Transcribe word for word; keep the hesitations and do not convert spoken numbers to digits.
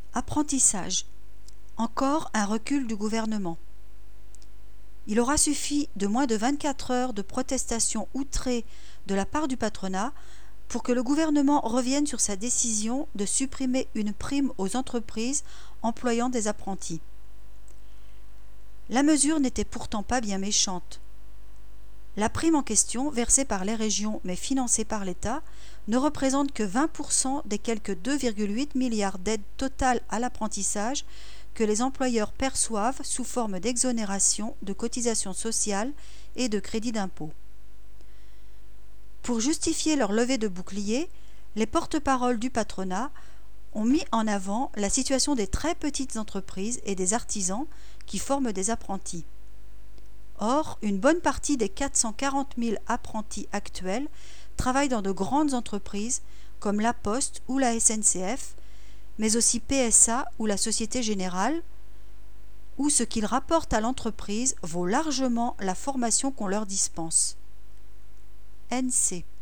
Apprentissage. Encore un recul du gouvernement. Il aura suffi de moins de vingt-quatre heures de protestation outrée de la part du patronat pour que le gouvernement revienne sur sa décision de supprimer une prime aux entreprises employant des apprentis. La mesure n'était pourtant pas bien méchante. La prime en question, versée par les régions mais financée par l'État, ne représente que vingt pour cent des quelque deux virgule huit milliards d'aides totales à l'apprentissage que les employeurs perçoivent sous forme d'exonération de cotisations sociales et de crédits d'impôt. Pour justifier leur levée de bouclier, les porte-paroles du patronat ont mis en avant la situation des très petites entreprises et des artisans qui forment des apprentis. Or, une bonne partie des quatre cent quarante mille apprentis actuels travaillent dans de grandes entreprises comme La Poste ou la S N C F, mais aussi P S A ou la Société Générale, où ce qu'ils rapportent à l'entreprise vaut largement la formation qu'on leur dispense. N C